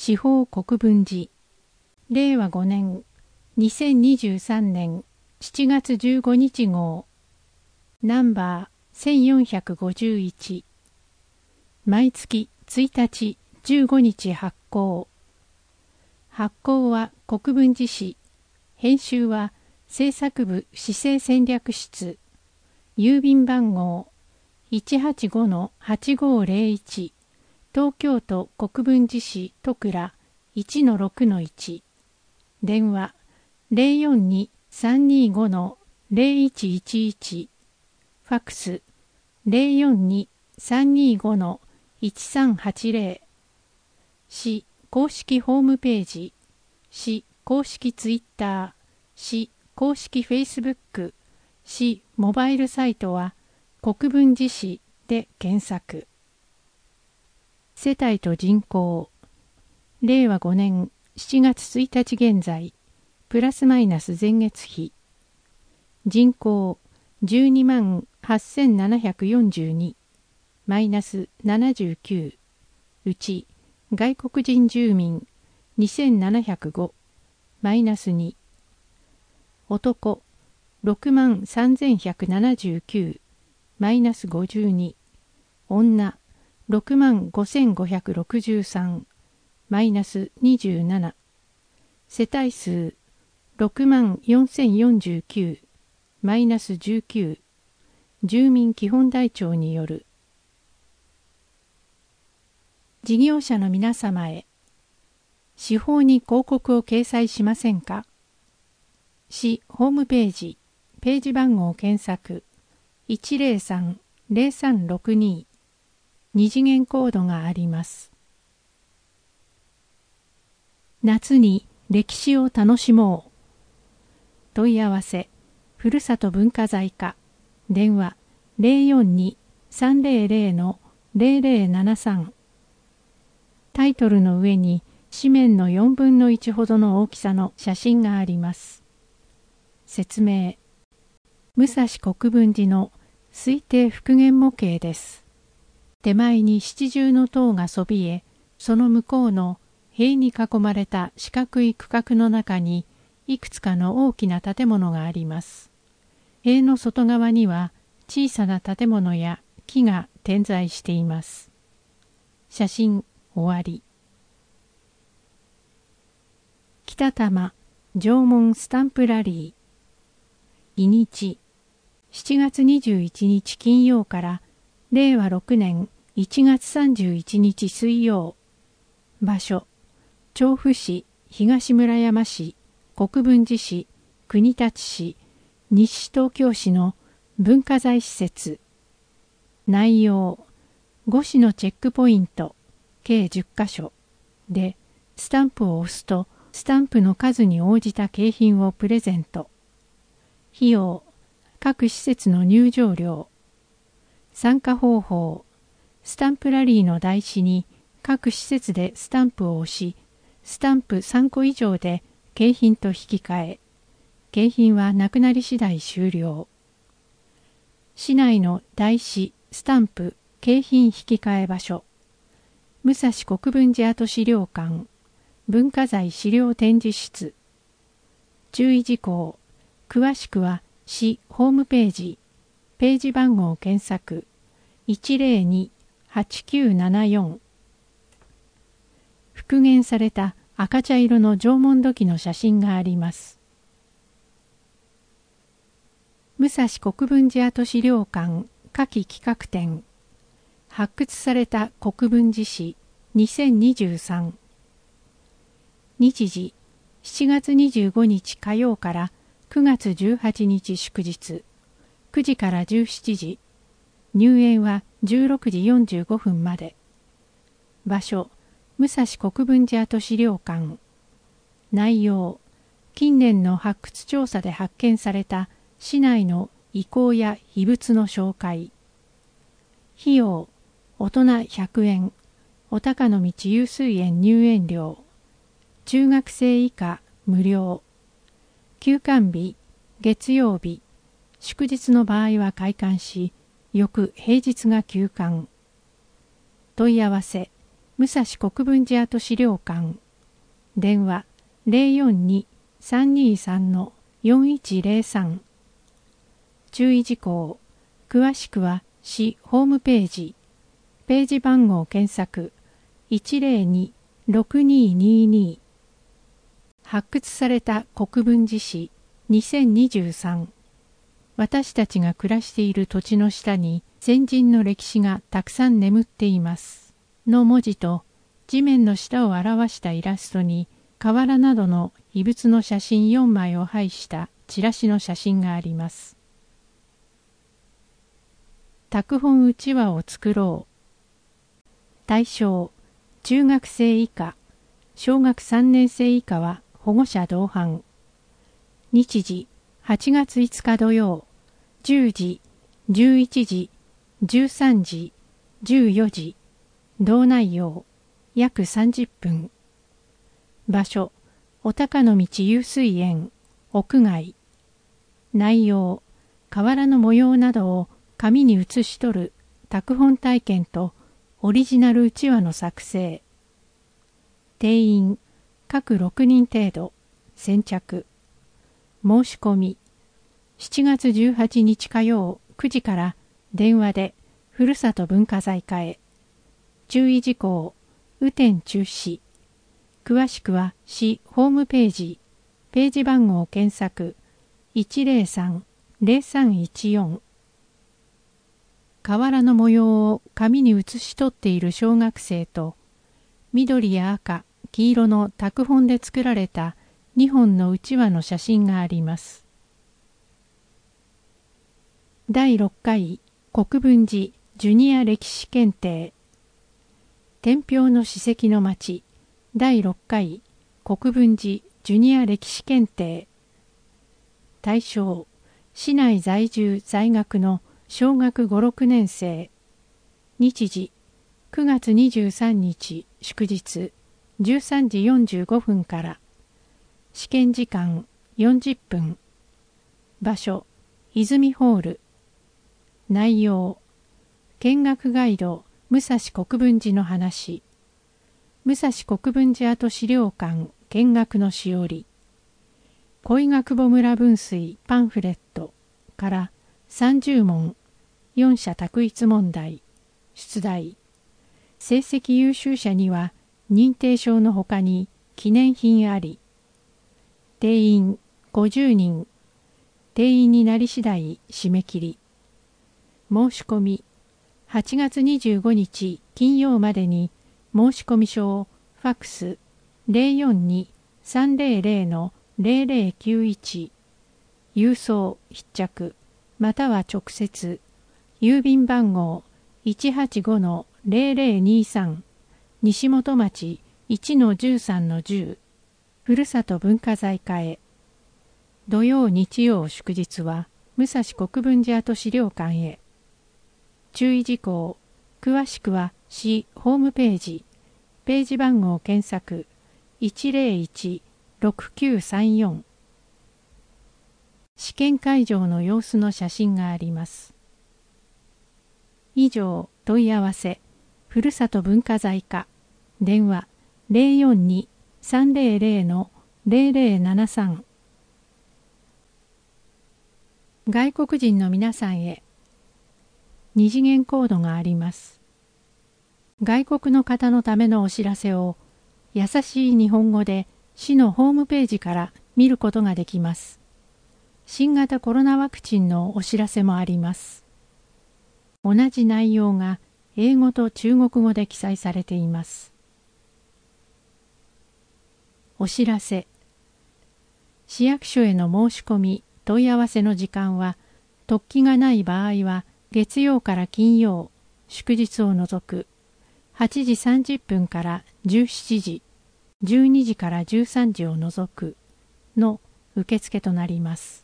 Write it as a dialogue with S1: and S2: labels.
S1: 司法国分寺、令和5年2023年7月15日号、ナンバー1451、毎月1日15日発行。発行は国分寺市、編集は制作部市政戦略室、郵便番号 185-8501、東京都国分寺市戸倉 1-6-1、電話 042-325-0111、ファックス 042-325-1380、市公式ホームページ、市公式ツイッター、市公式フェイスブック、市モバイルサイトは国分寺市で検索。世帯と人口、令和5年7月1日現在、プラスマイナス前月比、人口128,742、マイナス79、うち外国人住民2,705、マイナス2、男63,179、マイナス52、女65,563、マイナス27、世帯数64,049、マイナス19、住民基本台帳による。事業者の皆様へ、市法に広告を掲載しませんか？市ホームページ、ページ番号検索 103-0362、二次元コードがあります。夏に歴史を楽しもう。問い合わせ、ふるさと文化財課、電話 042-300-0073。タイトルの上に紙面の4分の1ほどの大きさの写真があります。説明。武蔵国分寺の推定復元模型です。手前に七重の塔がそびえ、その向こうの塀に囲まれた四角い区画の中にいくつかの大きな建物があります。塀の外側には小さな建物や木が点在しています。写真終わり。北多摩縄文スタンプラリー。日にち7月21日金曜から令和6年1月31日水曜。場所調布市、東村山市、国分寺市、国立市、西東京市の文化財施設。内容5市のチェックポイント計10カ所でスタンプを押すとスタンプの数に応じた景品をプレゼント。費用各施設の入場料。参加方法スタンプラリーの台紙に各施設でスタンプを押し、スタンプ3個以上で景品と引き換え、景品はなくなり次第終了。市内の台紙、スタンプ、景品引き換え場所、武蔵国分寺跡資料館、文化財資料展示室。注意事項、詳しくは市ホームページ、ページ番号検索、102-8974。復元された赤茶色の縄文土器の写真があります。武蔵国分寺跡資料館夏季企画展、発掘された国分寺市2023。日時7月25日火曜から9月18日祝日、9時から17時、入園は16時45分まで。場所武蔵国分寺跡資料館。内容近年の発掘調査で発見された市内の遺構や遺物の紹介。費用大人100円、お高の道湧水園入園料、中学生以下無料。休館日月曜日、祝日の場合は開館し、翌平日が休館。問い合わせ武蔵国分寺跡資料館。電話042-323-4103。注意事項。詳しくは市ホームページ。ページ番号検索。102-6222。発掘された国分寺市2023。私たちが暮らしている土地の下に先人の歴史がたくさん眠っています。の文字と地面の下を表したイラストに河原などの遺物の写真4枚を配したチラシの写真があります。拓本うちわを作ろう。対象、中学生以下、小学3年生以下は保護者同伴。日時、8月5日土曜、10時、11時、13時、14時。同内容、約30分。場所、お鷹の道湧水園、屋外。内容、河原の模様などを紙に写し取る拓本体験とオリジナルうちわの作成。定員、各6人程度、先着。申し込み、7月18日火曜9時から電話でふるさと文化財課へ。注意事項、雨天中止。詳しくは市ホームページ、ページ番号検索、103-0314。河原の模様を紙に写し取っている小学生と、緑や赤、黄色の拓本で作られた2本のうちわの写真があります。第6回国分寺ジュニア歴史検定。天平の史跡の町第6回国分寺ジュニア歴史検定。対象、市内在住在学の小学5、6年生。日時、9月23日祝日13時45分から。試験時間40分。場所、泉ホール。内容、見学ガイド武蔵国分寺の話。武蔵国分寺跡資料館見学のしおり。恋ヶ窪村分水パンフレットから30問、4者択一問題、出題。成績優秀者には認定証のほかに記念品あり。定員50人。定員になり次第締め切り。申し込み、8月25日金曜までに申込書をファックス 042-300-0091 郵送必着または直接郵便番号 185-0023 西本町 1-13-10 ふるさと文化財課へ。土曜日曜祝日は武蔵国分寺跡資料館へ。注意事項、詳しくは市ホームページ、ページ番号検索 101-6934。試験会場の様子の写真があります。以上、問い合わせ、ふるさと文化財課、電話042-300-0073。外国人の皆さんへ、二次元コードがあります。外国の方のためのお知らせを優しい日本語で市のホームページから見ることができます。新型コロナワクチンのお知らせもあります。同じ内容が英語と中国語で記載されています。お知らせ。市役所への申し込み、問い合わせの時間は、突起がない場合は、月曜から金曜、祝日を除く、8時30分から17時、12時から13時を除くの受付となります。